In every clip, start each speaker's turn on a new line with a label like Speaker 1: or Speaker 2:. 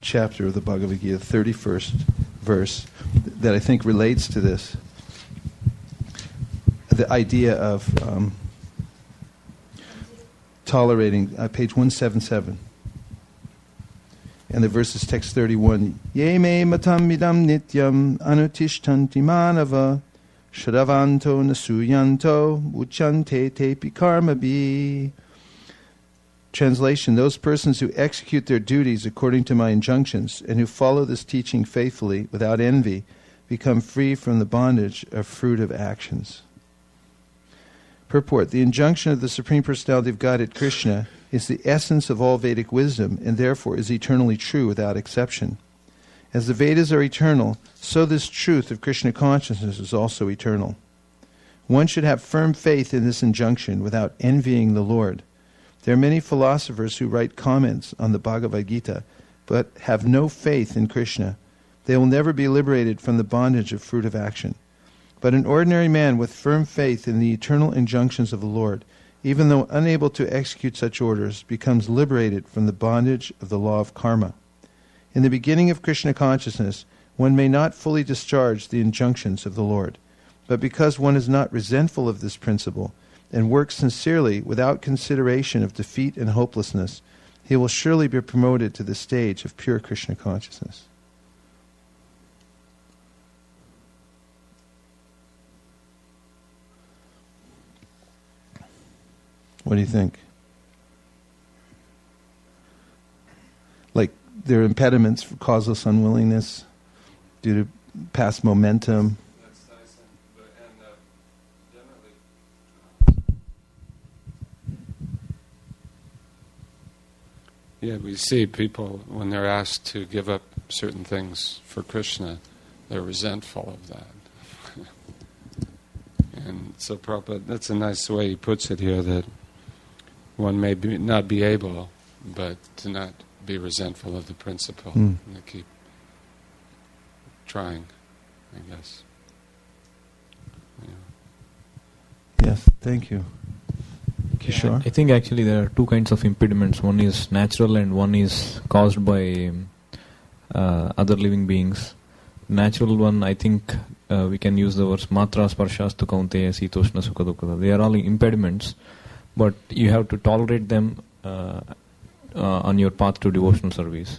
Speaker 1: chapter of the Bhagavad Gita, 31st verse, that I think relates to this. The idea of tolerating, page 177. And the verse is text 31. Ye me matam midam nityam anutishtanti manava shravanto nasuyanto uchante tepi karma bi. Translation: those persons who execute their duties according to my injunctions and who follow this teaching faithfully without envy become free from the bondage of fruit of actions. Purport: the injunction of the Supreme Personality of Godhead Krishna is the essence of all Vedic wisdom and therefore is eternally true without exception. As the Vedas are eternal, so this truth of Krishna consciousness is also eternal. One should have firm faith in this injunction without envying the Lord. There are many philosophers who write comments on the Bhagavad Gita, but have no faith in Krishna. They will never be liberated from the bondage of fruit of action. But an ordinary man with firm faith in the eternal injunctions of the Lord, even though unable to execute such orders, becomes liberated from the bondage of the law of karma. In the beginning of Krishna consciousness, one may not fully discharge the injunctions of the Lord. But because one is not resentful of this principle, and works sincerely without consideration of defeat and hopelessness, he will surely be promoted to the stage of pure Krishna consciousness. What do you think? Like, there are impediments for causeless unwillingness due to past momentum.
Speaker 2: That's nice, and generally, yeah, we see people when they're asked to give up certain things for Krishna, they're resentful of that. And so Prabhupada, that's a nice way he puts it here, that one may not be able, but to not be resentful of the principle, and to keep trying, I guess. Yeah.
Speaker 1: Yes, thank you. Kishore?
Speaker 3: I think actually there are two kinds of impediments. One is natural and one is caused by other living beings. Natural one, I think we can use the words matra sparshastu kaunteya sitoshna sukha dukkha. They are all impediments, but you have to tolerate them on your path to devotional service.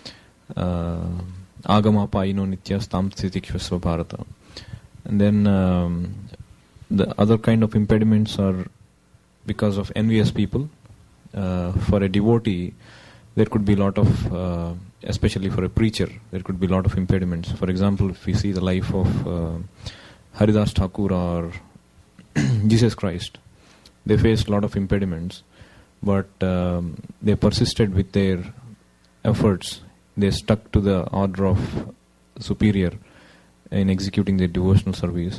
Speaker 3: Agama paino nitya stam sthitikshvasva bharata. And then the other kind of impediments are because of envious people. For a devotee, there could be a lot of, especially for a preacher, there could be a lot of impediments. For example, if we see the life of Haridas Thakur or Jesus Christ, they faced a lot of impediments, but they persisted with their efforts. They stuck to the order of superior in executing their devotional service.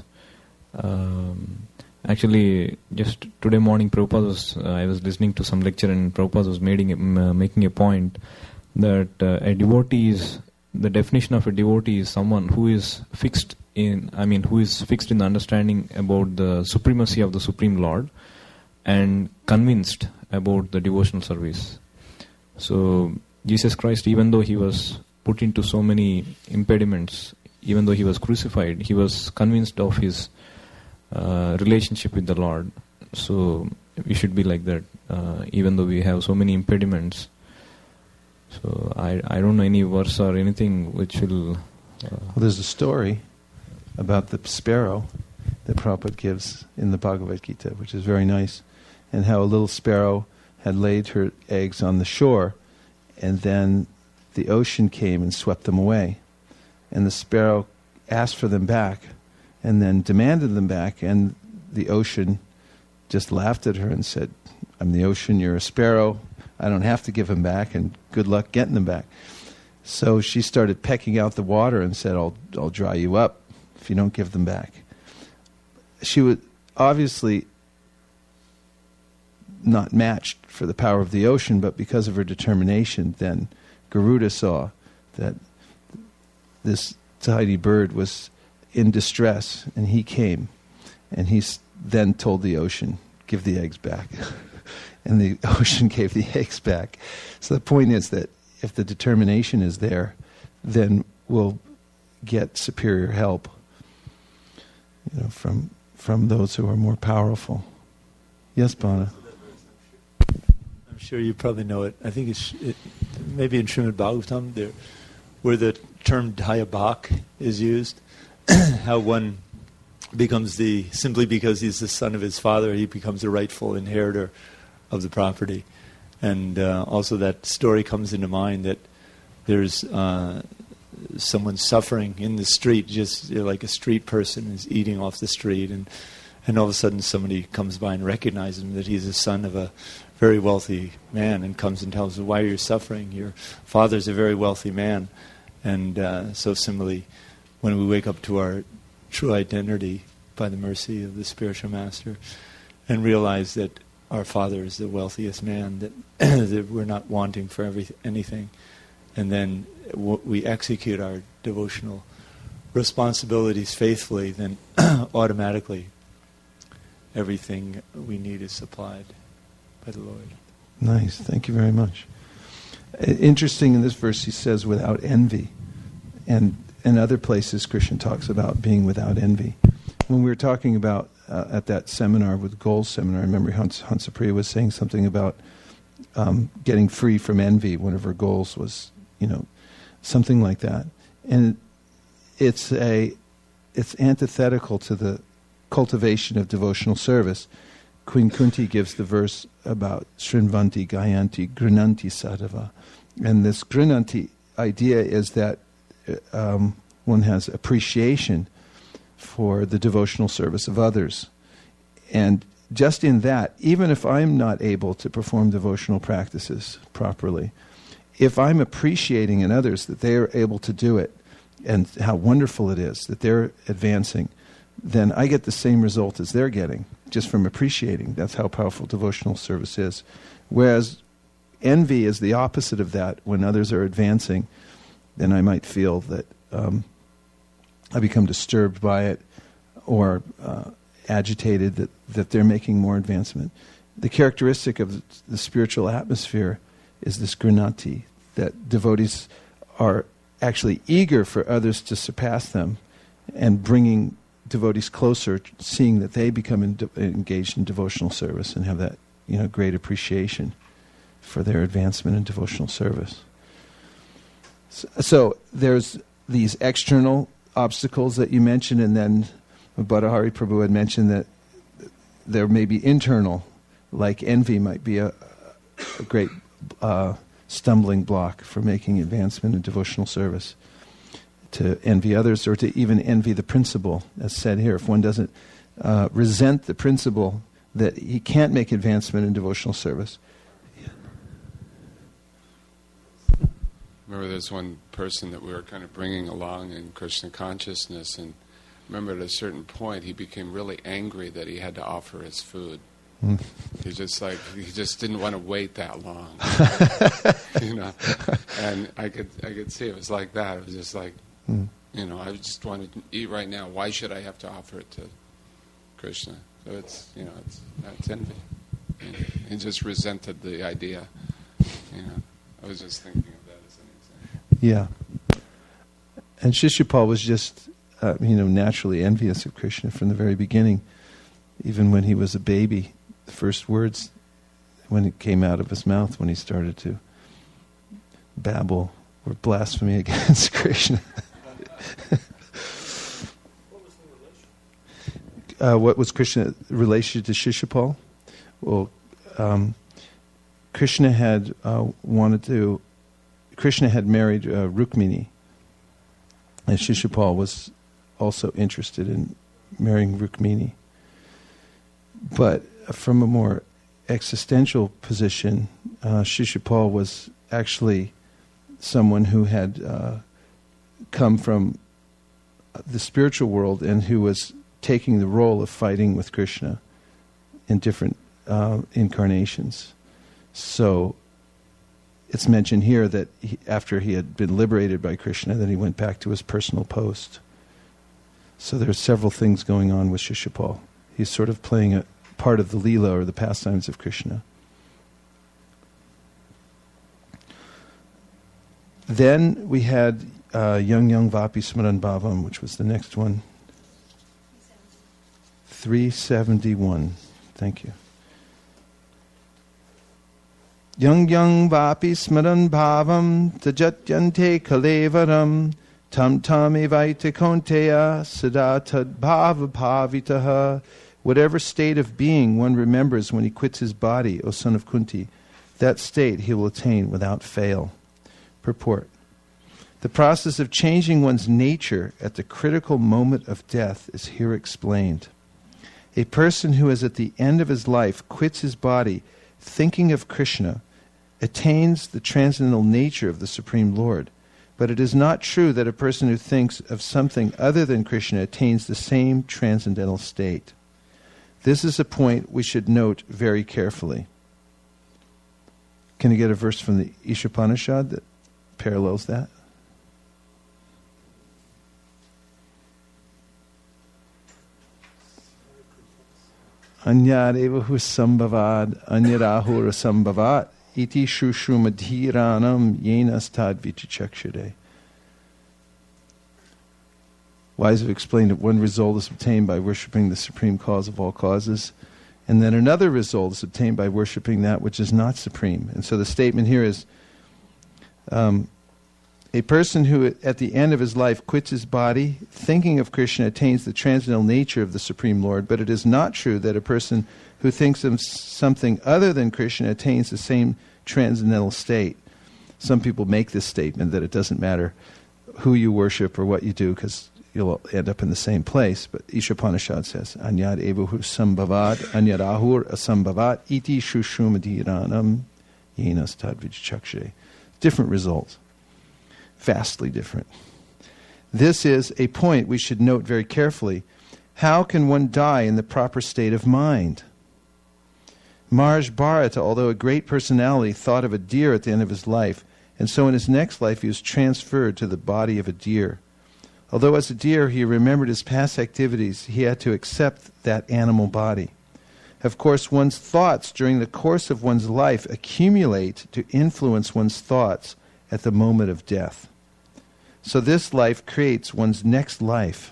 Speaker 3: Actually, just today morning, Prabhupada I was listening to some lecture, and Prabhupada was making a point that a devotee is, the definition of a devotee is someone who is fixed in the understanding about the supremacy of the Supreme Lord and convinced about the devotional service. So Jesus Christ, even though he was put into so many impediments, even though he was crucified, he was convinced of his relationship with the Lord. So we should be like that, even though we have so many impediments. So I don't know any verse or anything which will...
Speaker 1: Well, there's a story about the sparrow that Prabhupada gives in the Bhagavad Gita, which is very nice, and how a little sparrow had laid her eggs on the shore, and then the ocean came and swept them away. And the sparrow asked for them back, and then demanded them back, and the ocean just laughed at her and said, "I'm the ocean, you're a sparrow, I don't have to give them back, and good luck getting them back." So she started pecking out the water and said, I'll dry you up if you don't give them back. She was obviously not matched for the power of the ocean, but because of her determination, then Garuda saw that this tiny bird was in distress, and he came, and he then told the ocean, "Give the eggs back." And the ocean gave the eggs back. So the point is that if the determination is there, then we'll get superior help, from those who are more powerful. Yes, Bana?
Speaker 4: I'm sure you probably know it. I think it's maybe in Srimad Bhagavatam, there, where the term Dhyabhak is used, how one becomes simply because he's the son of his father, he becomes the rightful inheritor of the property. And also that story comes into mind that there's someone suffering in the street, just like a street person is eating off the street, and all of a sudden somebody comes by and recognizes him that he's the son of a very wealthy man and comes and tells him, why are you suffering? Your father's a very wealthy man. And so similarly, when we wake up to our true identity by the mercy of the spiritual master and realize that our father is the wealthiest man, that, that we're not wanting for anything, and then we execute our devotional responsibilities faithfully, then automatically everything we need is supplied by the Lord.
Speaker 1: Nice. Thank you very much. Interesting, in this verse he says without envy. And in other places Krishna talks about being without envy. When we were talking about at that seminar, with Goals seminar, I remember Hansapriya was saying something about getting free from envy. One of her goals was, something like that. And it's antithetical to the cultivation of devotional service. Queen Kunti gives the verse about Srinvanti, Gayanti, Grinanti Sadhava. And this Grinanti idea is that one has appreciation for the devotional service of others. And just in that, even if I'm not able to perform devotional practices properly, if I'm appreciating in others that they are able to do it and how wonderful it is that they're advancing, then I get the same result as they're getting, just from appreciating. That's how powerful devotional service is. Whereas envy is the opposite of that. When others are advancing, then I might feel that I become disturbed by it or agitated that they're making more advancement. The characteristic of the spiritual atmosphere is this grinati, that devotees are actually eager for others to surpass them and bringing devotees closer, seeing that they become engaged in devotional service and have that great appreciation for their advancement in devotional service. So there's these external obstacles that you mentioned, and then Bhattahari Prabhu had mentioned that there may be internal, like envy might be a great stumbling block for making advancement in devotional service. To envy others, or to even envy the principle, as said here. If one doesn't resent the principle that he can't make advancement in devotional service.
Speaker 2: Remember, there's one person that we were kind of bringing along in Krishna consciousness, and remember at a certain point he became really angry that he had to offer his food. He just didn't want to wait that long, And I could see it was like that. It was just like, I just wanted to eat right now. Why should I have to offer it to Krishna? So it's envy. He just resented the idea. I was just thinking of that as an example.
Speaker 1: Yeah. And Shishupal was just, naturally envious of Krishna from the very beginning. Even when he was a baby, the first words, when it came out of his mouth, when he started to babble, were blasphemy against Krishna. What was Krishna's relation to Shishupal? Well, Krishna had married Rukmini, and Shishupal was also interested in marrying Rukmini. But from a more existential position, Shishupal was actually someone who had come from the spiritual world and who was taking the role of fighting with Krishna in different incarnations. So it's mentioned here that after he had been liberated by Krishna, that he went back to his personal post. So there's several things going on with Shishupal. He's sort of playing a part of the Leela, or the pastimes of Krishna. Then we had Yung Yung Vapi Smaran Bhavam, which was the next one. 371. Thank you. Yung Yung Vapi Smaran Bhavam Tajatyante Kalevaram Tam Tam Evaita Konteya Sada Tad Bhava Bhavitaha. Whatever state of being one remembers when he quits his body, O son of Kunti, that state he will attain without fail. Purport. The process of changing one's nature at the critical moment of death is here explained. A person who is at the end of his life quits his body thinking of Krishna attains the transcendental nature of the Supreme Lord. But it is not true that a person who thinks of something other than Krishna attains the same transcendental state. This is a point we should note very carefully. Can you get a verse from the Ishopanishad that parallels that? Anyad evahu sambhavad, anyadahura sambhavat, iti shushumadhiranam yenastad vichachakshade. Wise have explained that one result is obtained by worshipping the supreme cause of all causes, and then another result is obtained by worshipping that which is not supreme. And so the statement here is, a person who at the end of his life quits his body, thinking of Krishna attains the transcendental nature of the Supreme Lord, but it is not true that a person who thinks of something other than Krishna attains the same transcendental state. Some people make this statement that it doesn't matter who you worship or what you do because you'll end up in the same place. But Ishopanishad says, Anyad evahu sambhavad, anyad ahur asambhavat, iti shushumadhiranam yenas tadvichakshe. Different results. Vastly different. This is a point we should note very carefully. How can one die in the proper state of mind? Maharaj Bharata, although a great personality, thought of a deer at the end of his life, and so in his next life he was transferred to the body of a deer. Although as a deer he remembered his past activities, he had to accept that animal body. Of course, one's thoughts during the course of one's life accumulate to influence one's thoughts at the moment of death. So this life creates one's next life.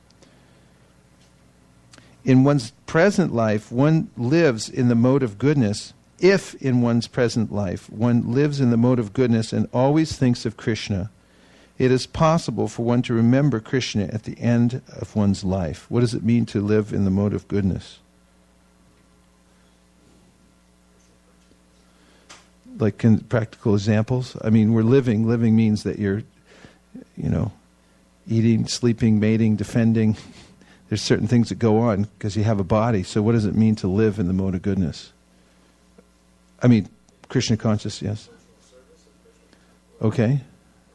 Speaker 1: In one's present life, one lives in the mode of goodness. If in one's present life one lives in the mode of goodness and always thinks of Krishna, it is possible for one to remember Krishna at the end of one's life. What does it mean to live in the mode of goodness? Like practical examples? I mean, we're living. Living means that you're, eating, sleeping, mating, defending. There's certain things that go on because you have a body. So what does it mean to live in the mode of goodness? I mean, Krishna conscious, yes. Okay.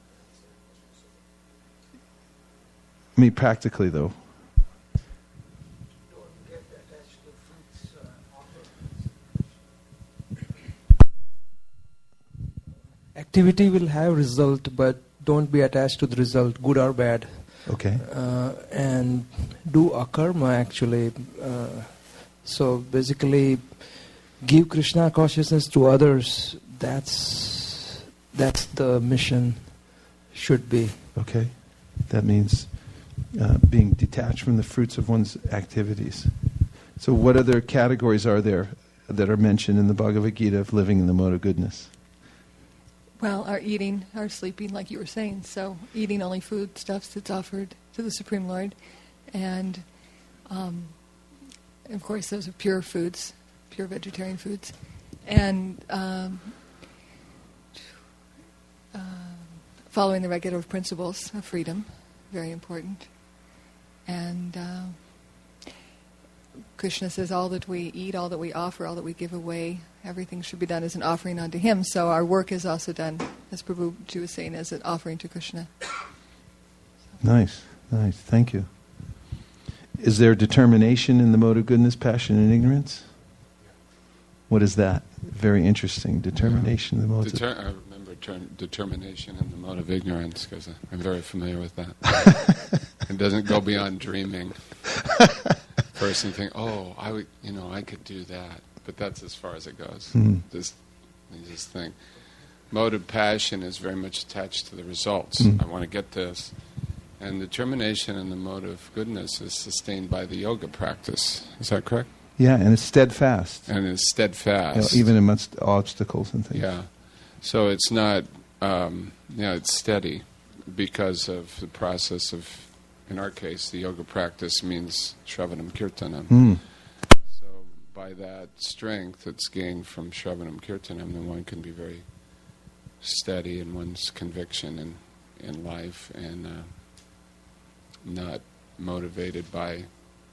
Speaker 1: I mean, practically, though.
Speaker 5: Activity will have result, but don't be attached to the result, good or bad.
Speaker 1: Okay.
Speaker 5: And do akarma, actually. So basically, give Krishna consciousness to others. That's the mission should be.
Speaker 1: Okay. That means being detached from the fruits of one's activities. So what other categories are there that are mentioned in the Bhagavad Gita of living in the mode of goodness?
Speaker 6: Well, our eating, our sleeping, like you were saying. So eating only foodstuffs that's offered to the Supreme Lord. And, of course, those are pure foods, pure vegetarian foods. And following the regulative principles of freedom, very important. And Krishna says all that we eat, all that we offer, all that we give away, everything should be done as an offering unto Him. So our work is also done, as Prabhuji was saying, as an offering to Krishna.
Speaker 1: Nice. Thank you. Is there determination in the mode of goodness, passion, and ignorance? What is that? Very interesting. Determination in the mode of...
Speaker 2: I remember determination in the mode of ignorance because I'm very familiar with that. It doesn't go beyond dreaming. First, you think, I could do that, but that's as far as it goes. You just think. mode of passion is very much attached to the results. I want to get this. And determination in the mode of goodness is sustained by the yoga practice. Is that correct?
Speaker 1: Yeah, and it's steadfast.
Speaker 2: And it's steadfast.
Speaker 1: Even amidst obstacles and things.
Speaker 2: Yeah. So it's not, it's steady because of the process of, in our case, the yoga practice means Shravanam Kirtanam. So by that strength that's gained from Shravanam Kirtanam, then one can be very steady in one's conviction in life and not motivated by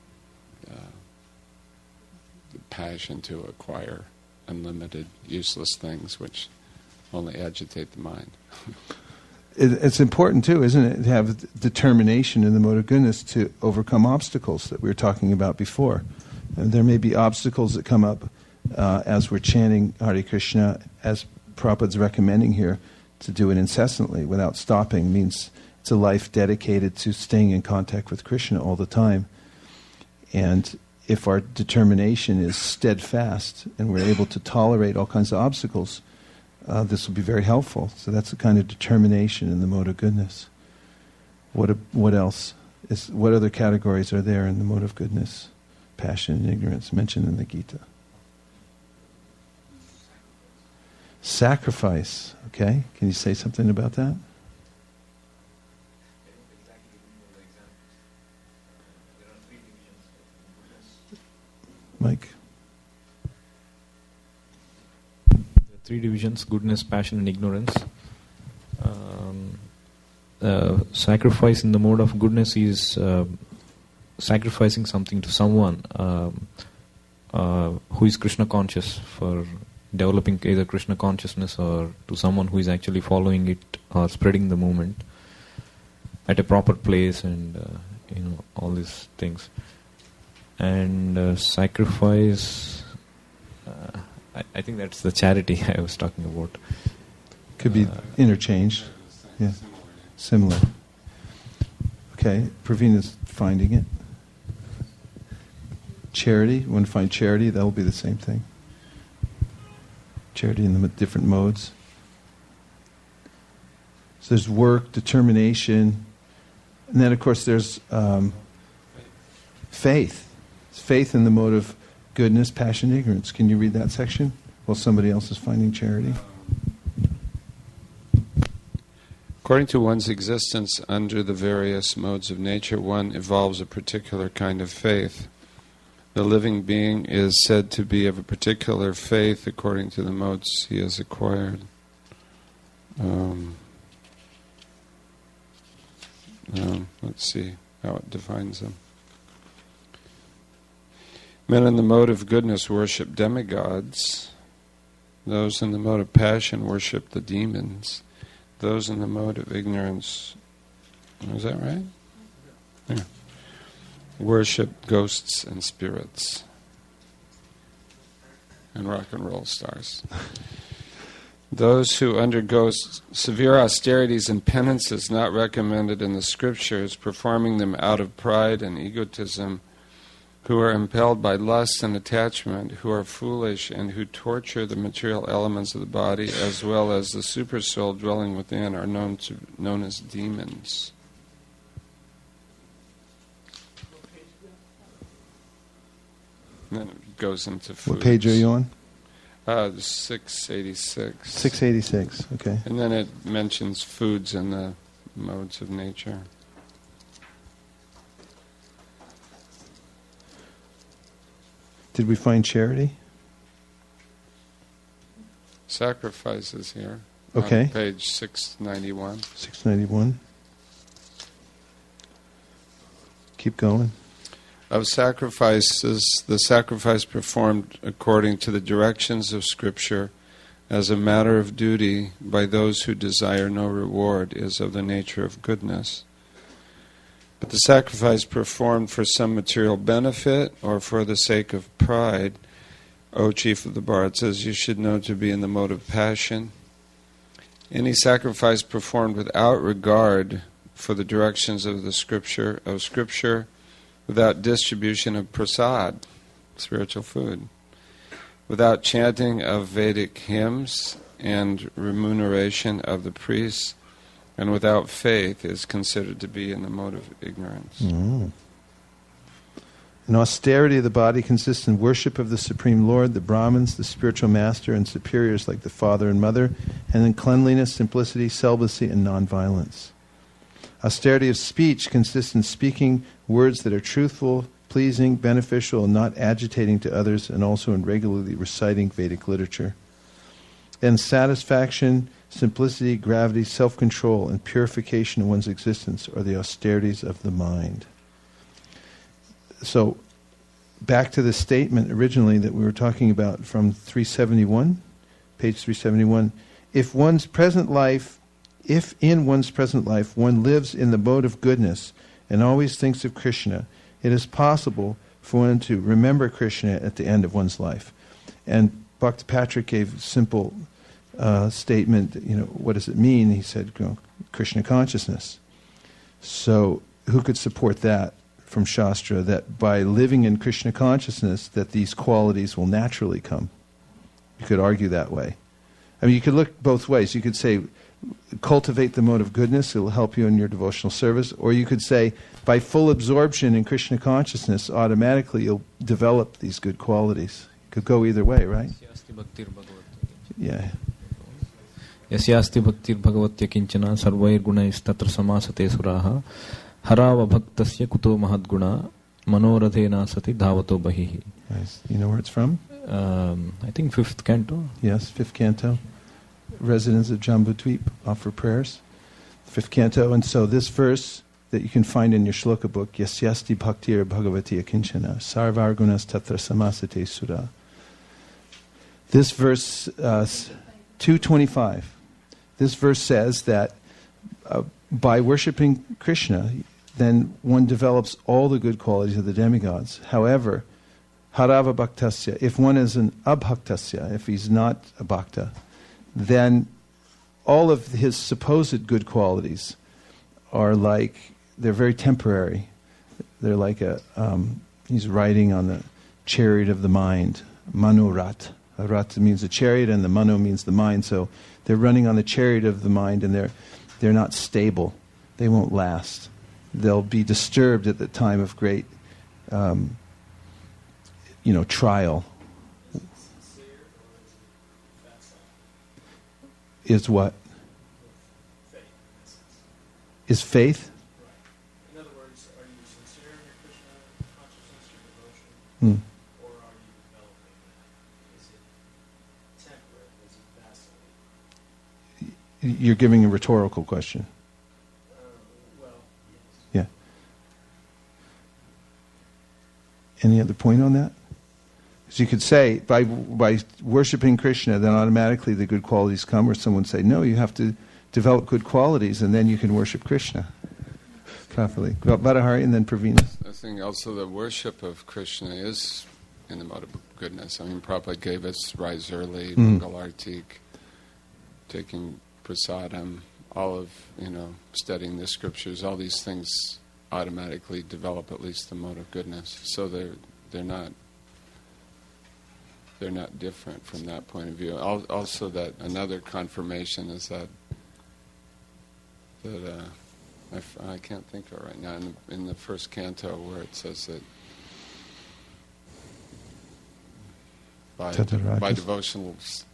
Speaker 2: the passion to acquire unlimited, useless things which only agitate the mind.
Speaker 1: It's important too, isn't it, to have determination in the mode of goodness to overcome obstacles that we were talking about before. And there may be obstacles that come up as we're chanting Hare Krishna, as Prabhupada's recommending here, to do it incessantly without stopping means it's a life dedicated to staying in contact with Krishna all the time. And if our determination is steadfast and we're able to tolerate all kinds of obstacles, this will be very helpful. So that's the kind of determination in the mode of goodness. What else? What other categories are there in the mode of goodness? Passion and ignorance, mentioned in the Gita. Sacrifice. Okay, can you say something about that? Mike?
Speaker 3: Three divisions: goodness, passion, and ignorance. Sacrifice in the mode of goodness is sacrificing something to someone who is Krishna conscious, for developing either Krishna consciousness, or to someone who is actually following it or spreading the movement at a proper place, and all these things. And sacrifice, I think that's the charity I was talking about.
Speaker 1: Could be interchanged. Yeah, similar. Okay, Praveena's finding it. Charity, you want to find charity, that will be the same thing. Charity in the different modes. So there's work, determination, and then of course there's faith. It's faith in the mode of goodness, passion, ignorance. Can you read that section while somebody else is finding charity?
Speaker 2: According to one's existence under the various modes of nature, one evolves a particular kind of faith. The living being is said to be of a particular faith according to the modes he has acquired. Let's see how it defines them. Men in the mode of goodness worship demigods. Those in the mode of passion worship the demons. Those in the mode of ignorance, is that right? Yeah. Worship ghosts and spirits and rock and roll stars. Those who undergo severe austerities and penances not recommended in the scriptures, performing them out of pride and egotism, who are impelled by lust and attachment, who are foolish, and who torture the material elements of the body as well as the supersoul dwelling within, are known as demons. And then it goes into foods.
Speaker 1: What page are you on?
Speaker 2: 686.
Speaker 1: 686, okay.
Speaker 2: And then it mentions foods in the modes of nature.
Speaker 1: Did we find charity?
Speaker 2: Sacrifices here.
Speaker 1: Okay.
Speaker 2: On page 691.
Speaker 1: 691. Keep going.
Speaker 2: Of sacrifices, the sacrifice performed according to the directions of Scripture as a matter of duty by those who desire no reward is of the nature of goodness. But the sacrifice performed for some material benefit or for the sake of pride, O Chief of the Bhartas, you should know to be in the mode of passion. Any sacrifice performed without regard for the directions of the Scripture, without distribution of prasad, spiritual food, without chanting of Vedic hymns, and remuneration of the priests, and without faith is considered to be in the mode of ignorance.
Speaker 1: Mm. An austerity of the body consists in worship of the Supreme Lord, the Brahmins, the spiritual master, and superiors like the father and mother, and in cleanliness, simplicity, celibacy, and nonviolence. Austerity of speech consists in speaking words that are truthful, pleasing, beneficial, and not agitating to others, and also in regularly reciting Vedic literature. And satisfaction, simplicity, gravity, self-control, and purification of one's existence are the austerities of the mind. So, back to the statement originally that we were talking about from 371, page 371, if in one's present life one lives in the mode of goodness and always thinks of Krishna, it is possible for one to remember Krishna at the end of one's life. And Bhakti Patrick gave a simple statement, what does it mean? He said, Krishna consciousness. So, who could support that from Shastra, that by living in Krishna consciousness, that these qualities will naturally come? You could argue that way. I mean, you could look both ways. You could say, cultivate the mode of goodness, it will help you in your devotional service. Or you could say, by full absorption in Krishna consciousness, automatically you'll develop these good qualities. It could go either way, right? Yeah.
Speaker 3: Yasyasti bhaktir bhagavatya kinchana sarvair gunais tatra samasate suraha harava bhaktasya kuto mahadguna manoradhena sati dhavato bahihi.
Speaker 1: Nice. You know where it's from?
Speaker 3: I think 5th canto.
Speaker 1: Yes, 5th canto. Residents of Jambudvip offer prayers. 5th canto. And so this verse that you can find in your shloka book, Yasyasti bhaktir bhagavati akinchana sarvar gunas tatra samasate sura. This verse, 225, this verse says that by worshipping Krishna, then one develops all the good qualities of the demigods. However, harava bhaktasya, if one is an abhaktasya, if he's not a bhakta, then all of his supposed good qualities are they're very temporary. They're like he's riding on the chariot of the mind, manurat. Rat means the chariot and the mano means the mind. So they're running on the chariot of the mind, and they're not stable. They won't last. They'll be disturbed at the time of great, trial. Is what? Is faith?
Speaker 7: In other words, are you sincere in your Krishna consciousness, your devotion? Or are you developing that? Is it temperate? Is it vacillating?
Speaker 1: You're giving a rhetorical question.
Speaker 7: Well,
Speaker 1: Yeah.
Speaker 7: yes.
Speaker 1: Any other point on that? So you could say, by worshipping Krishna, then automatically the good qualities come, or someone say, no, you have to develop good qualities, and then you can worship Krishna properly. Badahari and then Pravina.
Speaker 2: I think also the worship of Krishna is in the mode of goodness. I mean, Prabhupada gave us rise early, Mangal Artik, taking prasadam, all of, studying the scriptures, all these things automatically develop at least the mode of goodness. So they're not different from that point of view. Also, that another confirmation is that I can't think of it right now. In the 1st canto, where it says that by devotional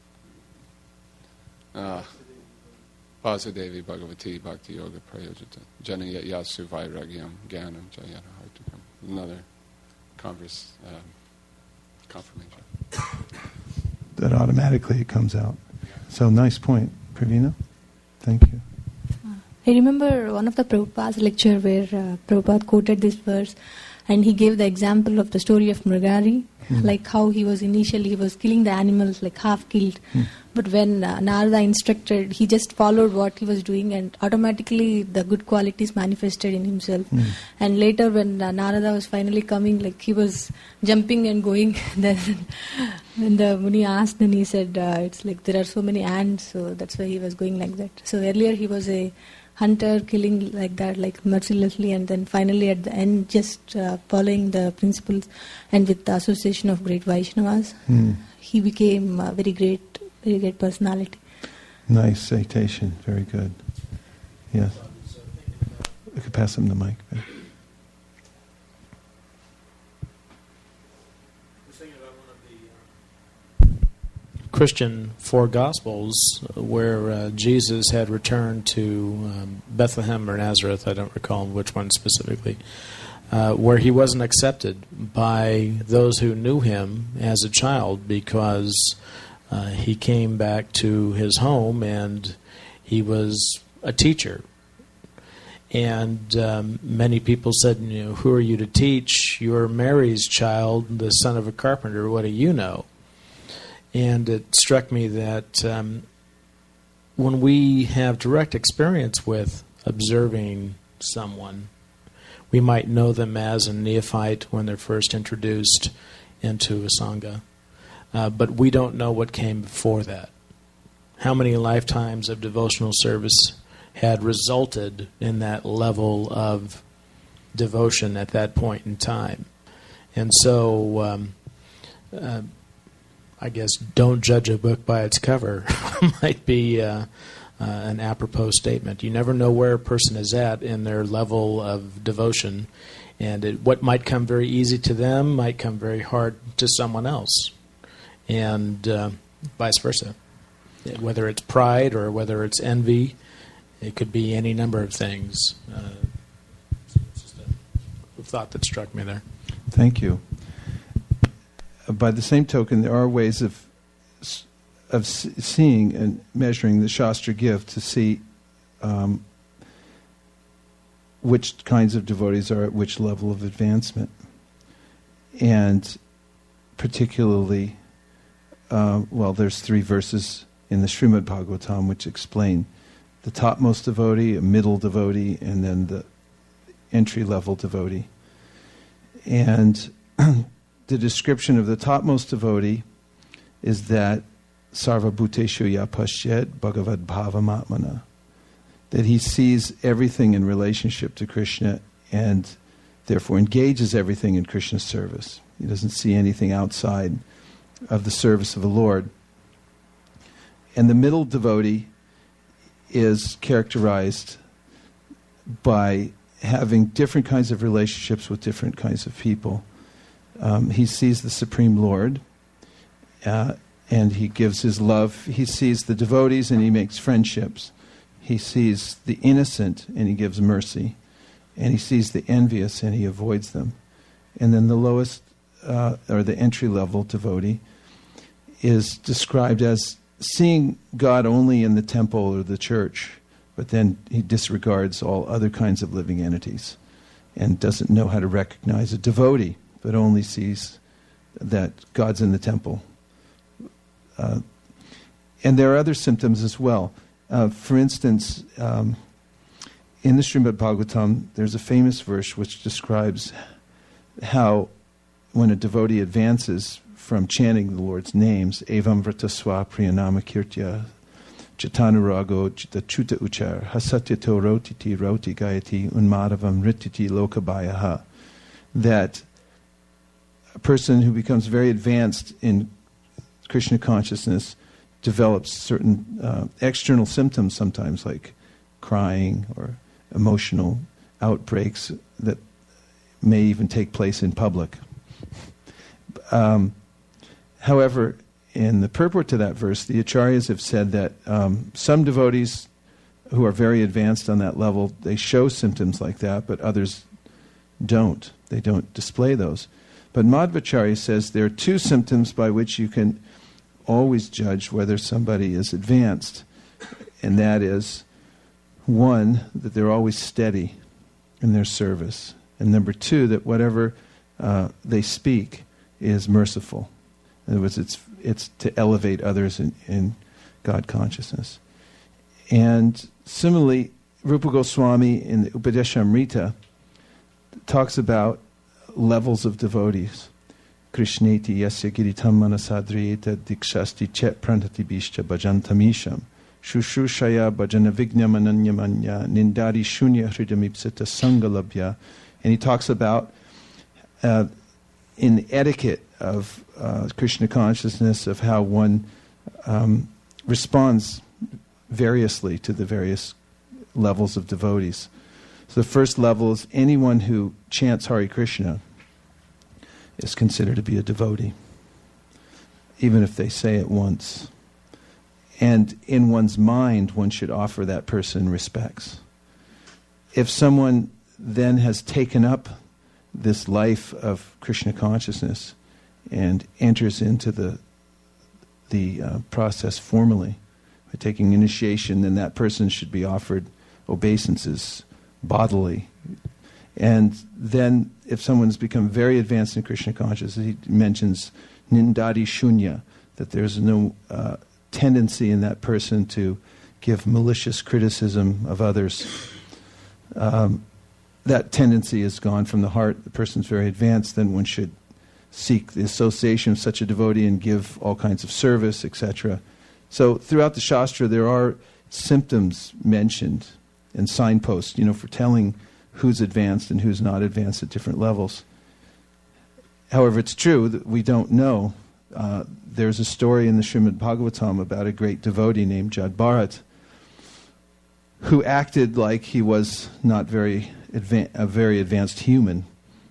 Speaker 2: Vasudevi Bhagavati Bhakti Yoga Prayojita Jana Yasu Vairagyam Gyanam Jayana Hartikam. Another confirmation.
Speaker 1: That automatically it comes out. So nice point. Pravina? Thank you.
Speaker 8: I remember one of the Prabhupada's lecture where Prabhupada quoted this verse, and he gave the example of the story of Mrigari, like how he was killing the animals, like half killed. But when Narada instructed, he just followed what he was doing, and automatically the good qualities manifested in himself. And later when Narada was finally coming, like he was jumping and going, then when the Muni asked, then he said, it's like there are so many ants, so that's why he was going like that. So earlier he was a hunter, killing like that, like mercilessly, and then finally at the end just following the principles and with the association of great Vaishnavas, he became a very great personality.
Speaker 1: Nice citation. Very good. Yes. I could pass him the mic.
Speaker 7: Christian four Gospels where Jesus had returned to Bethlehem or Nazareth, I don't recall which one specifically, where he wasn't accepted by those who knew him as a child because he came back to his home and he was a teacher. And many people said, who are you to teach? You're Mary's child, the son of a carpenter. What do you know? And it struck me that when we have direct experience with observing someone, we might know them as a neophyte when they're first introduced into a Sangha. But we don't know what came before that. How many lifetimes of devotional service had resulted in that level of devotion at that point in time? And so I guess don't judge a book by its cover might be an apropos statement. You never know where a person is at in their level of devotion, and what might come very easy to them might come very hard to someone else, and vice versa. Whether it's pride or whether it's envy, it could be any number of things. It's just a thought that struck me there.
Speaker 1: Thank you. By the same token, there are ways of seeing and measuring the Shastra gift to see which kinds of devotees are at which level of advancement. And particularly, there's 3 verses in the Srimad Bhagavatam which explain the topmost devotee, a middle devotee, and then the entry-level devotee. And the description of the topmost devotee is that Sarva Bhuteshu Yapashyed Bhagavad Bhavamatmana, that he sees everything in relationship to Krishna and therefore engages everything in Krishna's service. He doesn't see anything outside of the service of the Lord. And the middle devotee is characterized by having different kinds of relationships with different kinds of people. He sees the Supreme Lord, and he gives his love. He sees the devotees, and he makes friendships. He sees the innocent, and he gives mercy. And he sees the envious, and he avoids them. And then the lowest, or the entry-level devotee, is described as seeing God only in the temple or the church, but then he disregards all other kinds of living entities and doesn't know how to recognize a devotee, but only sees that God's in the temple. And there are other symptoms as well. For instance, in the Srimad Bhagavatam, there's a famous verse which describes how when a devotee advances from chanting the Lord's names, Evam Vrataswa Priyanama Kirtya Chatanurago Chuta Uchar Hasatyato Rotiti Roti Gayati Unmadavam Rititi Lokabayaha, that a person who becomes very advanced in Krishna consciousness develops certain external symptoms sometimes, like crying or emotional outbreaks that may even take place in public. However, in the purport to that verse, the Acharyas have said that some devotees who are very advanced on that level, they show symptoms like that, but others don't. They don't display those. But Madhvacharya says there are 2 symptoms by which you can always judge whether somebody is advanced. And that is, 1, that they're always steady in their service. And number 2, that whatever they speak is merciful. In other words, it's to elevate others in God consciousness. And similarly, Rupa Goswami in the Upadeshamrita talks about levels of devotees. Krishneti yasya giritam manasadriyeta dikshasti chet prantati bishcha bhajantamisham shushushaya bhajana vignam ananyamanya nindari shunya hridamipsita sangalabhya. And he talks about in the etiquette of Krishna consciousness, of how one responds variously to the various levels of devotees. So the first level is anyone who chants Hare Krishna is considered to be a devotee, even if they say it once. And in one's mind, one should offer that person respects. If someone then has taken up this life of Krishna consciousness and enters into the process formally, by taking initiation, then that person should be offered obeisances bodily. And then if someone's become very advanced in Krishna consciousness, he mentions nindadi shunya, that there's no tendency in that person to give malicious criticism of others. That tendency is gone from the heart. The person's very advanced, then one should seek the association of such a devotee and give all kinds of service, etc. So throughout the Shastra there are symptoms mentioned and signposts, for telling who's advanced and who's not advanced at different levels. However, it's true that we don't know. There's a story in the Srimad Bhagavatam about a great devotee named Jad Bharat who acted like he was not a very advanced human.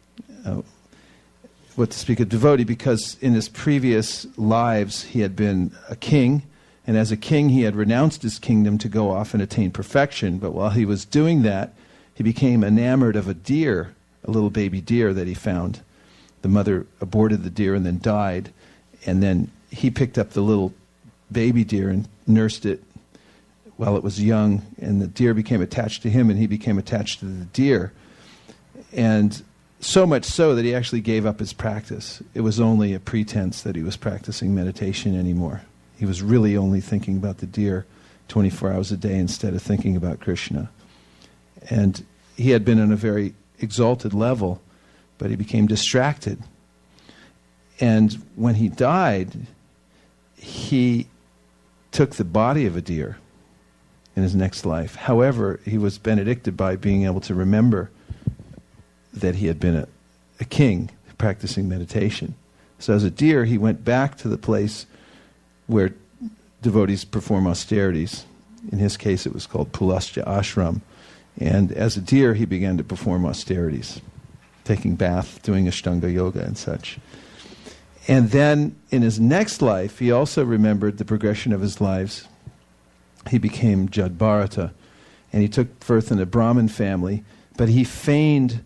Speaker 1: What to speak of devotee, because in his previous lives he had been a king, and as a king he had renounced his kingdom to go off and attain perfection. But while he was doing that, he became enamored of a deer, a little baby deer that he found. The mother aborted the deer and then died, and then he picked up the little baby deer and nursed it while it was young, and the deer became attached to him and he became attached to the deer. And so much so that he actually gave up his practice. It was only a pretense that he was practicing meditation anymore. He was really only thinking about the deer 24 hours a day instead of thinking about Krishna. And he had been on a very exalted level, but he became distracted. And when he died, he took the body of a deer in his next life. However, he was benedicted by being able to remember that he had been a king practicing meditation. So as a deer, he went back to the place where devotees perform austerities. In his case, it was called Pulasya Ashram. And as a deer, he began to perform austerities, taking bath, doing Ashtanga yoga and such. And then in his next life, he also remembered the progression of his lives. He became Jad Bharata, and he took birth in a Brahmin family, but he feigned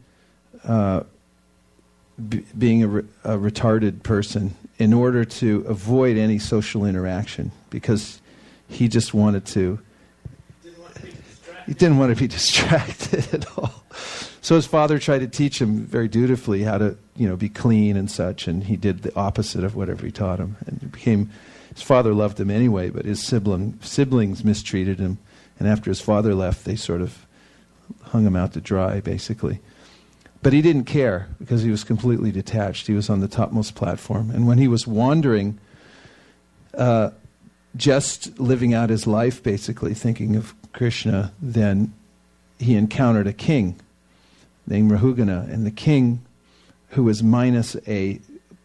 Speaker 1: being a retarded person in order to avoid any social interaction, because he just wanted to... He didn't want to be distracted at all. So his father tried to teach him very dutifully how to, be clean and such, and he did the opposite of whatever he taught him. And his father loved him anyway, but his siblings mistreated him, and after his father left, they sort of hung him out to dry, basically. But he didn't care, because he was completely detached. He was on the topmost platform. And when he was wandering, just living out his life, basically, thinking of Krishna, then he encountered a king named Rahugana, and the king, who was minus a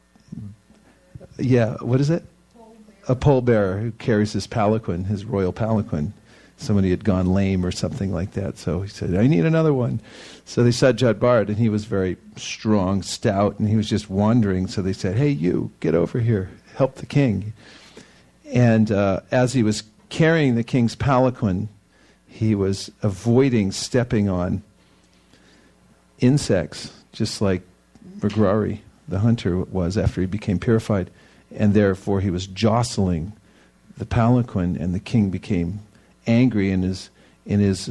Speaker 1: pallbearer who carries his palanquin, his royal palanquin. Somebody had gone lame or something like that, so he said, I need another one. So they saw Jad Bharat, and he was very strong, stout, and he was just wandering, so they said, hey, you, get over here, help the king. And as he was carrying the king's palanquin, he was avoiding stepping on insects, just like Mrigarari, the hunter, was after he became purified. And therefore he was jostling the palanquin, and the king became angry, and his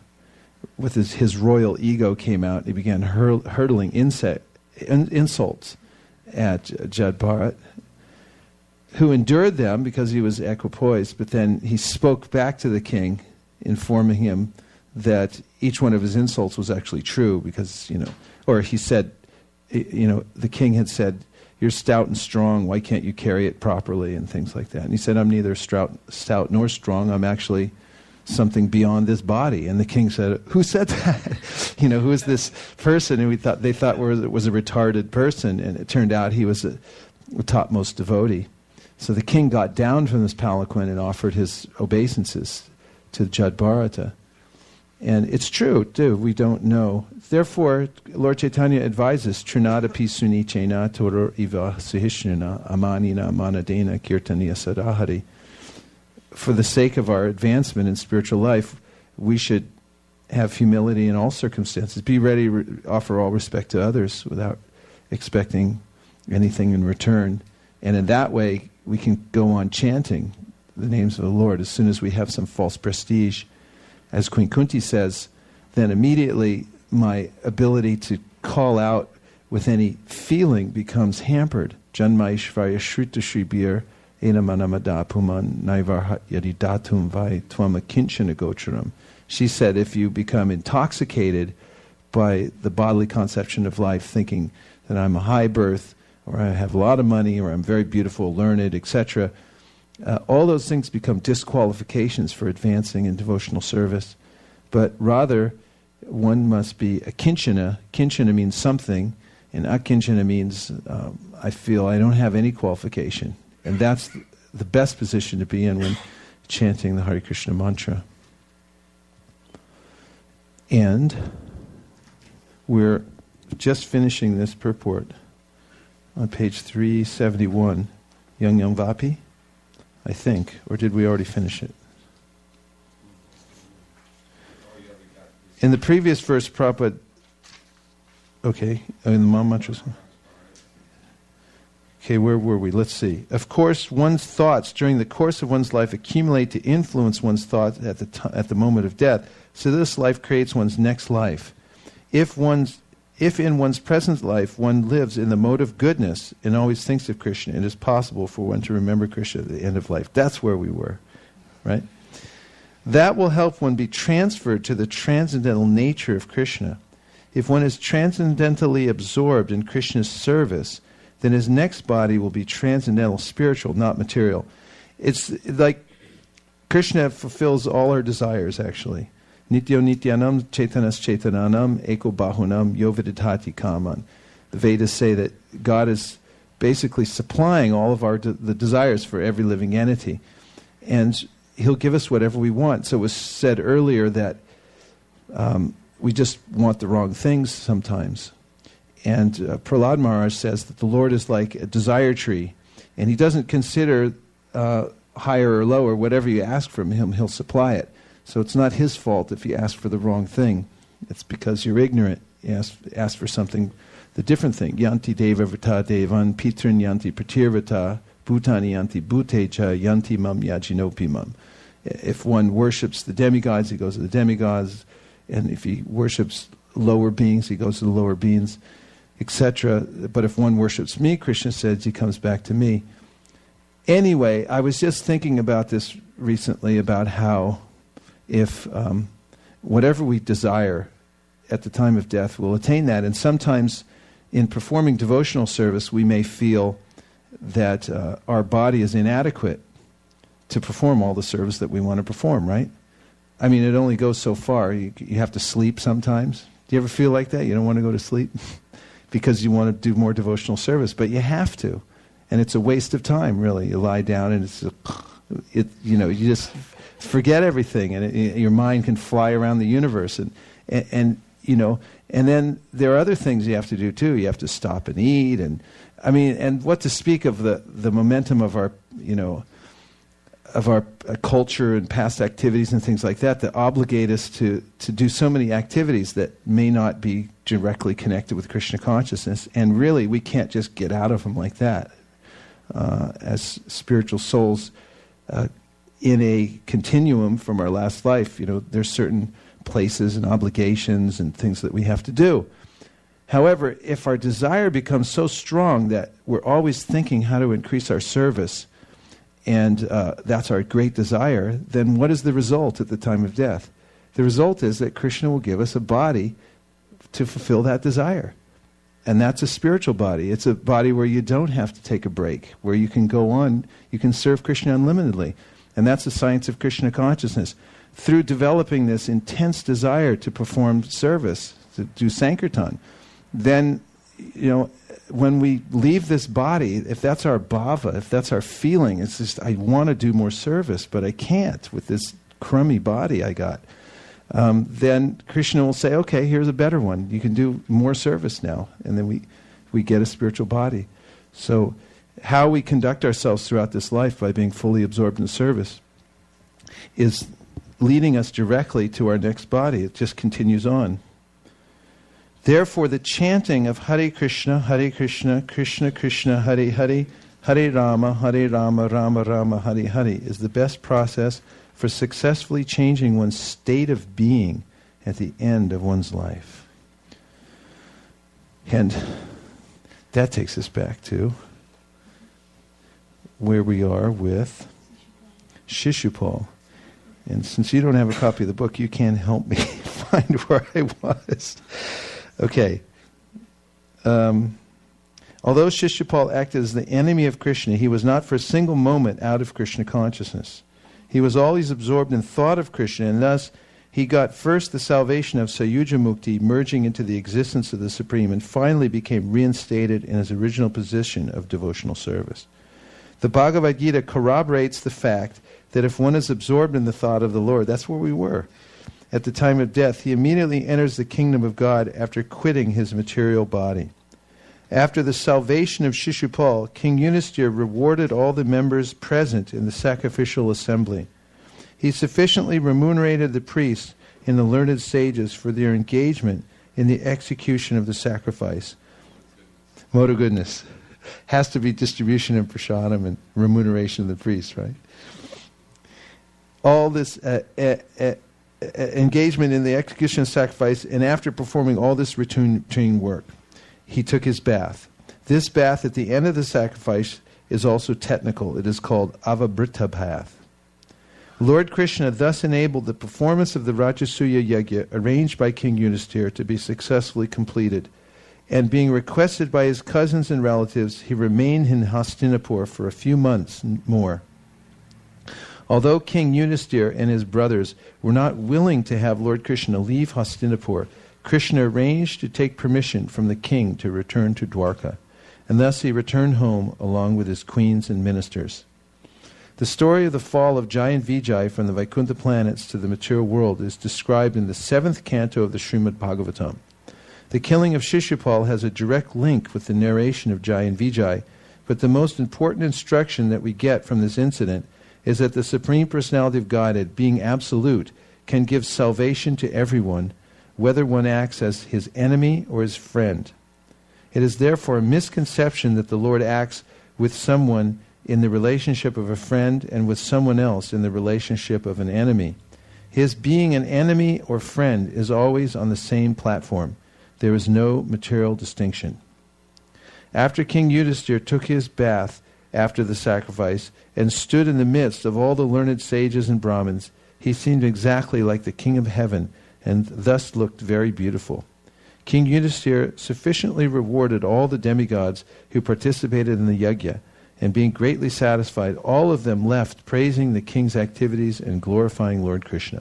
Speaker 1: royal ego came out. He began hurling insults at Jad Bharat, who endured them because he was equipoised, but then he spoke back to the king, informing him that each one of his insults was actually true, because, or he said, the king had said, you're stout and strong, why can't you carry it properly, and things like that. And he said, I'm neither stout nor strong, I'm actually something beyond this body. And the king said, who said that? Who is this person who they thought was a retarded person? And it turned out he was a topmost devotee. So the king got down from this palanquin and offered his obeisances to Jad Bharata. And it's true, too. We don't know. Therefore, Lord Chaitanya advises, Trinadapi suni chena toror iva sahishnana amanina manadena kirtaniya sadahari. For the sake of our advancement in spiritual life, we should have humility in all circumstances. Be ready to offer all respect to others without expecting anything in return. And in that way, we can go on chanting the names of the Lord as soon as we have some false prestige. As Queen Kunti says, then immediately my ability to call out with any feeling becomes hampered. Janma Ishvaya Shrita Shribir Ena Manamada Puman Naivar Yadidatum Vai Twama Kinchana Gocharam. She said, if you become intoxicated by the bodily conception of life, thinking that I'm a high birth, or I have a lot of money, or I'm very beautiful, learned, etc., all those things become disqualifications for advancing in devotional service. But rather, one must be a kinchana. Kinchana means something, and akinchana means I feel I don't have any qualification. And that's the best position to be in when chanting the Hare Krishna mantra. And we're just finishing this purport on page 371. Yung Yung Vapi? I think. Or did we already finish it? In the previous verse, Prabhupada... Okay, in the Maha Mantras. Okay, where were we? Let's see. Of course, one's thoughts during the course of one's life accumulate to influence one's thoughts at the moment of death. So this life creates one's next life. If in one's present life one lives in the mode of goodness and always thinks of Krishna, it is possible for one to remember Krishna at the end of life. That's where we were, right? That will help one be transferred to the transcendental nature of Krishna. If one is transcendentally absorbed in Krishna's service, then his next body will be transcendental, spiritual, not material. It's like Krishna fulfills all our desires, actually. Nityo nityanam chaitanas chaitananam eko bahunam yoviditati kaman. The Vedas say that God is basically supplying all of the desires for every living entity. And He'll give us whatever we want. So it was said earlier that we just want the wrong things sometimes. And Prahlad Maharaj says that the Lord is like a desire tree, and He doesn't consider higher or lower. Whatever you ask from Him, He'll supply it. So it's not His fault if you ask for the wrong thing. It's because you're ignorant. You ask for something, the different thing. Yanti deva vrta devan pitrin yanti pratirvata bhutani yanti bhutecha yanti mam yajinopi mam. If one worships the demigods, he goes to the demigods. And if he worships lower beings, he goes to the lower beings, etc. But if one worships me, Krishna says, he comes back to me. Anyway, I was just thinking about this recently, about how if whatever we desire at the time of death, we'll attain that. And sometimes in performing devotional service, we may feel that our body is inadequate to perform all the service that we want to perform, right? I mean, it only goes so far. You have to sleep sometimes. Do you ever feel like that? You don't want to go to sleep because you want to do more devotional service, but you have to. And it's a waste of time, really. You lie down and you just forget everything, and your mind can fly around the universe. And then there are other things you have to do too. You have to stop and eat, and what to speak of the momentum of our, of our culture and past activities and things like that obligate us to do so many activities that may not be directly connected with Krishna consciousness. And really, we can't just get out of them like that. As spiritual souls in a continuum from our last life, there's certain places and obligations and things that we have to do. However, if our desire becomes so strong that we're always thinking how to increase our service, and that's our great desire, then what is the result at the time of death? The result is that Krishna will give us a body to fulfill that desire. And that's a spiritual body. It's a body where you don't have to take a break, where you can go on, you can serve Krishna unlimitedly. And that's the science of Krishna consciousness. Through developing this intense desire to perform service, to do Sankirtan, then, when we leave this body, if that's our bhava, if that's our feeling, it's just, I want to do more service, but I can't with this crummy body I got, then Krishna will say, okay, here's a better one. You can do more service now. And then we get a spiritual body. So how we conduct ourselves throughout this life by being fully absorbed in service is leading us directly to our next body. It just continues on. Therefore, the chanting of Hare Krishna, Krishna Krishna, Hare Hare, Hare Rama, Rama Rama, Hare Hare is the best process for successfully changing one's state of being at the end of one's life. And that takes us back to where we are with Shishupal. And since you don't have a copy of the book, you can't help me find where I was. Okay. Although Shishupal acted as the enemy of Krishna, he was not for a single moment out of Krishna consciousness. He was always absorbed in thought of Krishna, and thus he got first the salvation of Sayuja Mukti, merging into the existence of the Supreme, and finally became reinstated in his original position of devotional service. The Bhagavad Gita corroborates the fact that if one is absorbed in the thought of the Lord, that's where we were. At the time of death, he immediately enters the kingdom of God after quitting his material body. After the salvation of Shishupal, King Yudhisthira rewarded all the members present in the sacrificial assembly. He sufficiently remunerated the priests and the learned sages for their engagement in the execution of the sacrifice. Mode of goodness. Has to be distribution of prasadam and remuneration of the priests, right? All this engagement in the execution of sacrifice, and after performing all this routine work, he took his bath. This bath at the end of the sacrifice is also technical. It is called Avabrita bath. Lord Krishna thus enabled the performance of the Rajasuya Yajna arranged by King Yudhisthira to be successfully completed. And being requested by his cousins and relatives, he remained in Hastinapur for a few months more. Although King Yudhisthira and his brothers were not willing to have Lord Krishna leave Hastinapur, Krishna arranged to take permission from the king to return to Dwarka, and thus he returned home along with his queens and ministers. The story of the fall of Jaya and Vijay from the Vaikuntha planets to the material world is described in the 7th canto of the Srimad Bhagavatam. The killing of Shishupal has a direct link with the narration of Jaya and Vijay, but the most important instruction that we get from this incident is that the Supreme Personality of Godhead, being absolute, can give salvation to everyone, whether one acts as his enemy or his friend. It is therefore a misconception that the Lord acts with someone in the relationship of a friend and with someone else in the relationship of an enemy. His being an enemy or friend is always on the same platform. There is no material distinction. After King Yudhisthira took his bath after the sacrifice and stood in the midst of all the learned sages and Brahmins, he seemed exactly like the King of Heaven and thus looked very beautiful. King Yudhisthira sufficiently rewarded all the demigods who participated in the yajna, and being greatly satisfied, all of them left praising the king's activities and glorifying Lord Krishna.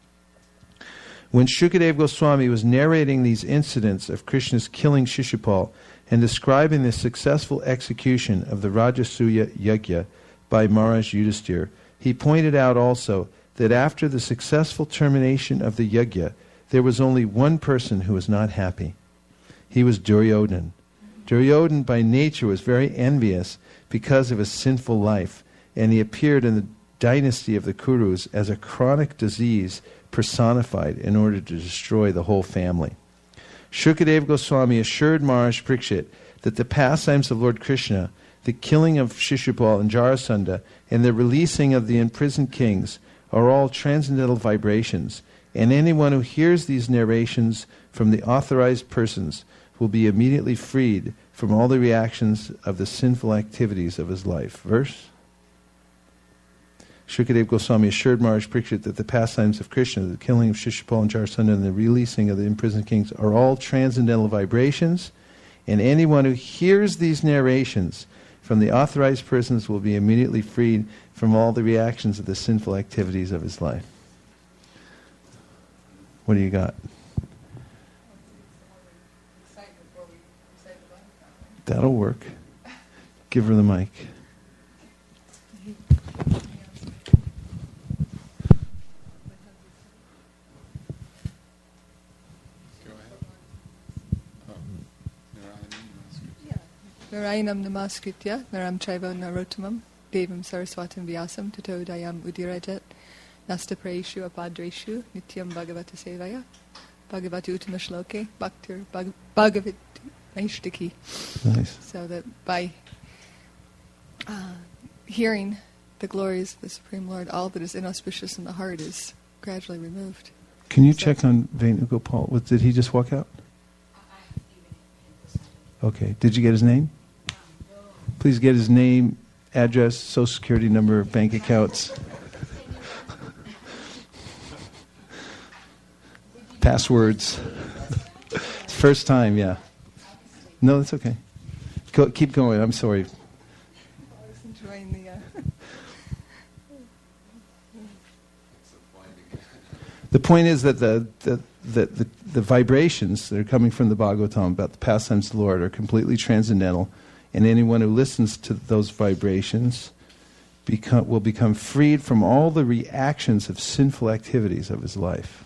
Speaker 1: When Shukadeva Goswami was narrating these incidents of Krishna's killing Shishupal and describing the successful execution of the Rajasuya Yajna by Maharaj Yudhisthira, he pointed out also that after the successful termination of the yajna, there was only one person who was not happy. He was Duryodhana. Duryodhana by nature was very envious because of his sinful life, and he appeared in the dynasty of the Kurus as a chronic disease personified in order to destroy the whole family. Shukadeva Goswami assured Maharaj Parikshit that the pastimes of Lord Krishna, the killing of Shishupal and Jarasandha, and the releasing of the imprisoned kings are all transcendental vibrations, and anyone who hears these narrations from the authorized persons will be immediately freed from all the reactions of the sinful activities of his life. Verse? Shukadeva Goswami assured Maharaj Parikshit that the pastimes of Krishna, the killing of Shishupal and Jarasandha, and the releasing of the imprisoned kings are all transcendental vibrations, and anyone who hears these narrations from the authorized persons will be immediately freed from all the reactions of the sinful activities of his life. What do you got? That'll work. Give her the mic.
Speaker 6: Narayanam namaskritya naram chaiva narottamam devam saraswatam vyasam tato dayam udirajat nasta praeshu apadreshu nityam bhagavata sevaya bhagavati uttama shloke bhaktir bhagavati naishtaki.
Speaker 1: Nice.
Speaker 6: So that by hearing the glories of the Supreme Lord, all that is inauspicious in the heart is gradually removed.
Speaker 1: Can you check on Venugopal? Did he just walk out? Okay. Did you get his name? Please get his name, address, social security number, bank accounts. Passwords. First time, yeah. No, that's okay. Keep going. I'm sorry.
Speaker 6: I was enjoying the...
Speaker 1: The point is that the vibrations that are coming from the Bhagavatam about the pastimes of the Lord are completely transcendental, and anyone who listens to those vibrations will become freed from all the reactions of sinful activities of his life.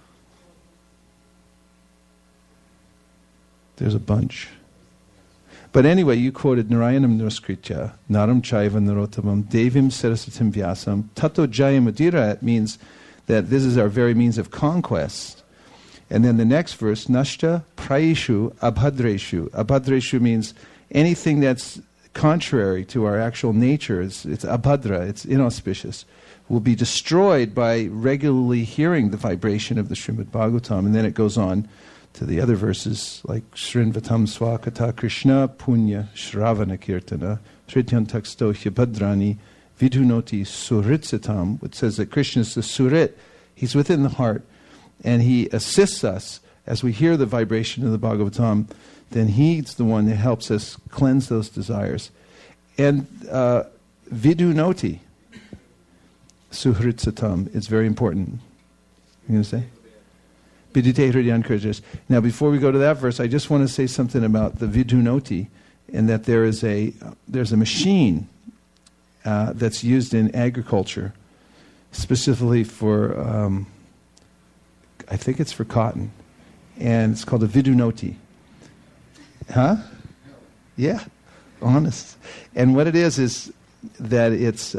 Speaker 1: There's a bunch. But anyway, you quoted Narayanam Namaskritya, Naram Chaiva Narottamam, Devim Sarasatim Vyasam, Tato Jayam Udira. It means that this is our very means of conquest. And then the next verse, Nashta Praishu Abhadreshu. Abhadreshu means anything that's contrary to our actual nature. It's abhadra, it's inauspicious. Will be destroyed by regularly hearing the vibration of the Srimad Bhagavatam. And then it goes on to the other verses like Srinvatam Swakata Krishna Punya Shravana Kirtana Trityantaksto Hyabhadrani Vidunoti Suritsatam, which says that Krishna is the Surit. He's within the heart, and he assists us as we hear the vibration of the Bhagavatam. Then he's the one that helps us cleanse those desires. And Vidunoti Suritsatam is very important. You going to say? Vidite Hridyan Kurjas. Now, before we go to that verse, I just want to say something about the Vidunoti, and that there's a machine that's used in agriculture, specifically for, I think it's for cotton, and it's called a Vidunoti. Huh? Yeah, honest. And what it is that it's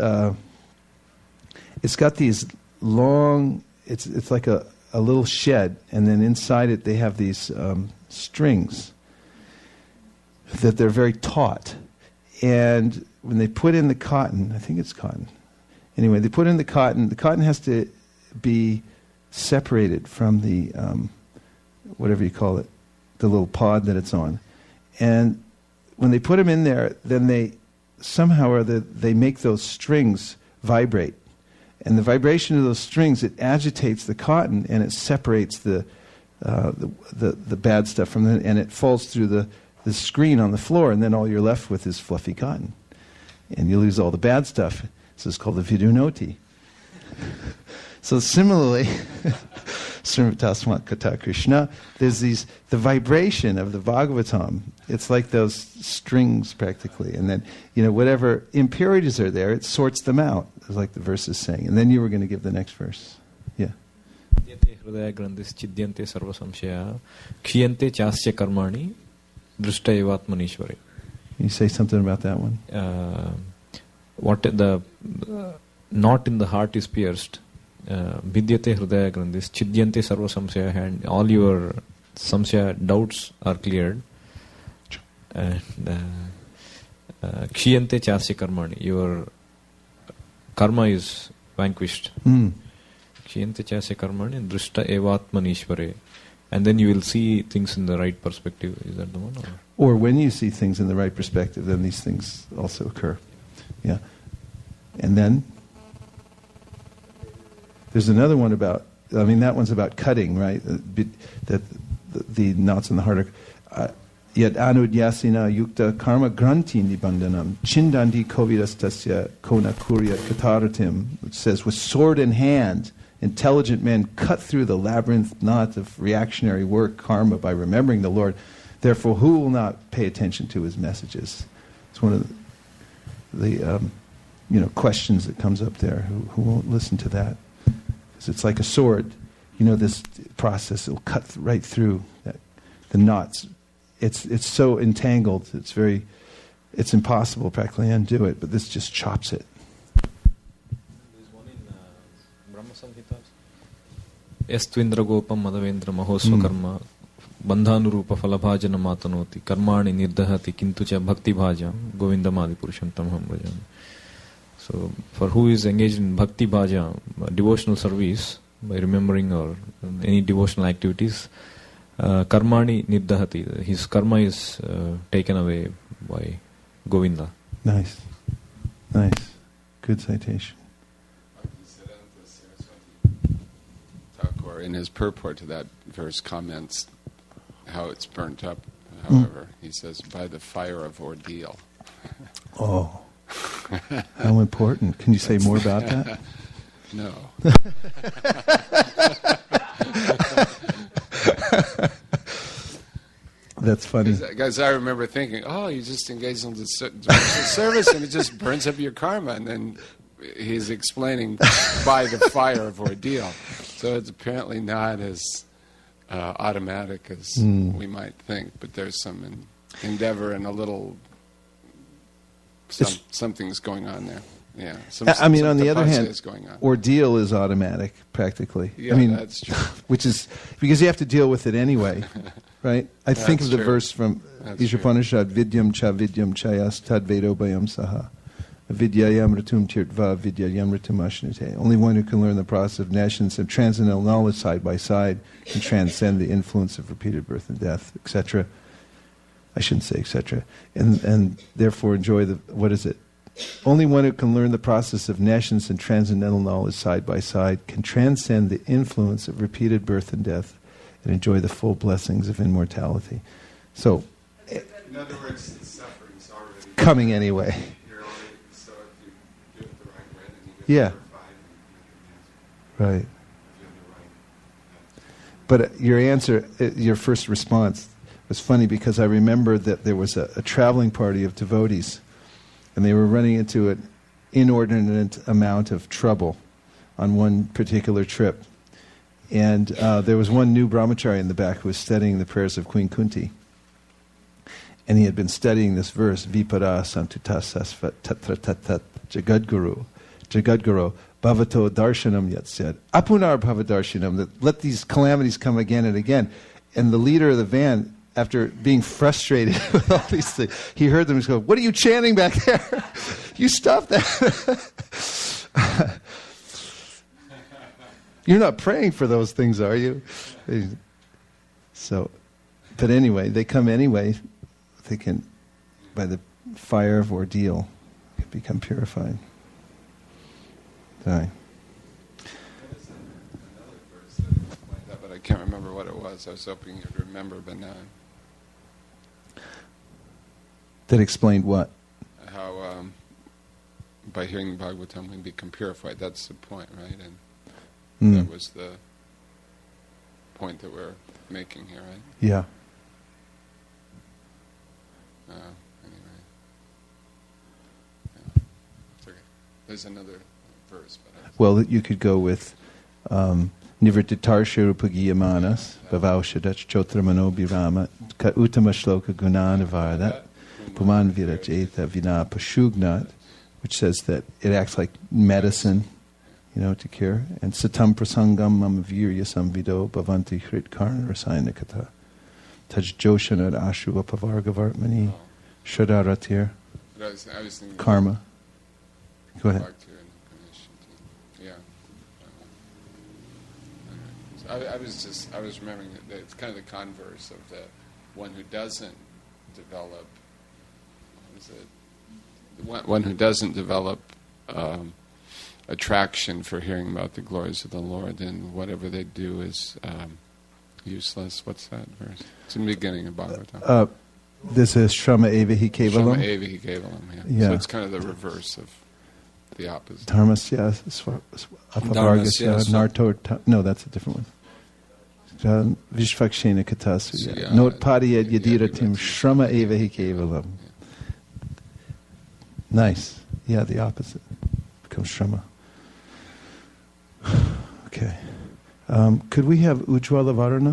Speaker 1: got these long. It's like a little shed, and then inside it they have these strings that they're very taut. And when they put in the cotton, I think it's cotton. Anyway, they put in the cotton has to be separated from the, whatever you call it, the little pod that it's on. And when they put them in there, then they make those strings vibrate. And the vibration of those strings, it agitates the cotton, and it separates the bad stuff from it, and it falls through the screen on the floor, and then all you're left with is fluffy cotton. And you lose all the bad stuff. So it's called the Vidunoti. So similarly, Srimata Kata Krishna, there's the vibration of the Bhagavatam. It's like those strings practically. And then, whatever impurities are there, it sorts them out, like the verse is saying. And then you were going to give the next verse. Yeah. Can you say something about that one?
Speaker 3: What the knot in the heart is pierced. Vidyate hridaya grandhis chidyante sarva samsaya, and all your samsaya doubts are cleared. And kshiyante chasya karmani, your karma is vanquished. Kshiyante chasya karmani drishta evatmanishvare. And then you will see things in the right perspective. Is that the one?
Speaker 1: Or when you see things in the right perspective, then these things also occur. Yeah. And then there's another one that one's about cutting, right? That the knots in the heart are yet anudyasina yukta karma granti nibandhanam chindandi kovidastasya kona kurya kataratim, which says, with sword in hand, intelligent men cut through the labyrinth knot of reactionary work, karma, by remembering the Lord. Therefore, who will not pay attention to his messages? It's one of the questions that comes up there. Who won't listen to that? Because it's like a sword. This process, it'll cut right through the knots. It's so entangled. It's very it's impossible practically to undo it, but this just chops it.
Speaker 3: There's one in Brahma Samhitas. Estvindra Gopam Madhavendra Mahosva Karma Bandhanurupa Falabhajana Matanoti Karmani Nirdahati Kintucha Bhakti Bhajam Govindamadi Purusham Tamham Bhajam. So, for who is engaged in Bhakti Bhaja, devotional service, by remembering or any devotional activities, Karmani Nirdahati, his karma is taken away by Govinda.
Speaker 1: Nice. Good citation.
Speaker 2: Thakur, in his purport to that verse, comments how it's burnt up. However, he says, by the fire of ordeal.
Speaker 1: Oh, how important. Can you say more about that?
Speaker 2: No.
Speaker 1: That's funny.
Speaker 2: Because I remember thinking, you just engaged in the service and it just burns up your karma. And then he's explaining by the fire of ordeal. So it's apparently not as automatic as we might think, but there's some endeavor and a little something's going on there. Yeah.
Speaker 1: On the other hand, ordeal is automatic, practically.
Speaker 2: Yeah, that's true.
Speaker 1: Which is because you have to deal with it anyway, right? I think of the verse from Ishapanishad, Vidyam cha chayas tad vedo bayam saha. Vidyayam ratum tirtva vidyayam ratum ashnite. Only one who can learn the process of nations and transcendental knowledge side by side can transcend the influence of repeated birth and death, etc. I shouldn't say etc. And therefore enjoy what is it? Only one who can learn the process of nations and transcendental knowledge side by side can transcend the influence of repeated birth and death and enjoy the full blessings of immortality. So,
Speaker 2: in other words, the suffering's already
Speaker 1: coming anyway.
Speaker 2: So if you do it the right way, then you get
Speaker 1: right. But your answer, your first response was funny because I remember that there was a traveling party of devotees and they were running into an inordinate amount of trouble on one particular trip. And there was one new brahmachari in the back who was studying the prayers of Queen Kunti. And he had been studying this verse, Vipada Santutasasvat Tatra Tatat Jagadguru, Bhavato Darshanam Yatsyad, Apunar Bhavadarshanam, that let these calamities come again and again. And the leader of the van, after being frustrated with all these things, he heard them just go, "What are you chanting back there? You stop that." You're not praying for those things, are you? So, but anyway, they come anyway. They can, by the fire of ordeal, become purified. Die.
Speaker 2: But I can't remember what it was. I was hoping you'd remember, but now.
Speaker 1: That explained what?
Speaker 2: How by hearing the Bhagavatam we become purified. That's the point, right? And that was the point that we're making here, right?
Speaker 1: Yeah.
Speaker 2: Anyway. Yeah. It's okay. There's another verse.
Speaker 1: Well, you could go with Nivrittarsha Rupagiyamanas Bhavaushadach Chotramano Birama Ka Uttama Shloka Gunanavada Puman Virajeta Vina Pashugnat, which says that it acts like medicine, to cure. And Satam Prasangam Mamavirya Samvido Bhavanti Hrit Karna Rasayana Taj Joshanad Ashuva Pavargavartmani Shradaratir Karma. Go ahead.
Speaker 2: Yeah. I was remembering that it's kind of the converse of the one who doesn't develop. One who doesn't develop attraction for hearing about the glories of the Lord, then whatever they do is useless. What's that verse? It's in the beginning of Bhagavatam.
Speaker 1: This is Shrama Evahi Kevalam.
Speaker 2: Shrama Evahi Kevalam, yeah. So it's kind of the reverse of the opposite.
Speaker 1: Dharmasya Apavargasya Narto. No, that's a different one. Vishvakshena Katasuya. Notpadiyad Yadiratim Shrama Evahi Kevalam. Nice. Yeah, the opposite becomes Shrama. Okay. Could we have Ujjwala Varuna?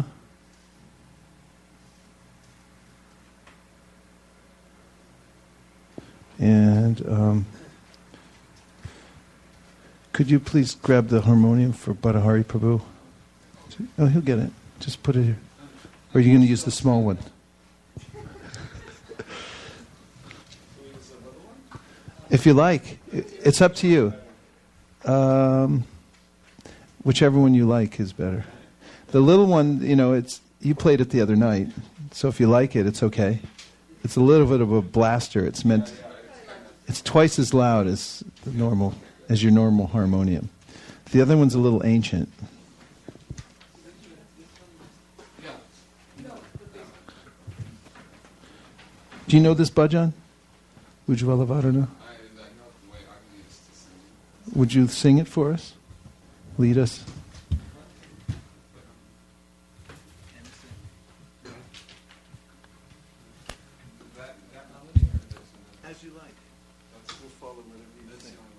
Speaker 1: And could you please grab the harmonium for Bhattahari Prabhu? Oh, he'll get it. Just put it here. Or are you going to use the small one? If you like. It's up to you. Whichever one you like is better. The little one, you played it the other night. So if you like it, it's okay. It's a little bit of a blaster. It's twice as loud as your normal harmonium. The other one's a little ancient. Do you know this bhajan? Ujjwala Varana? Would you sing it for us? Lead us. As you like. We'll follow whatever you think.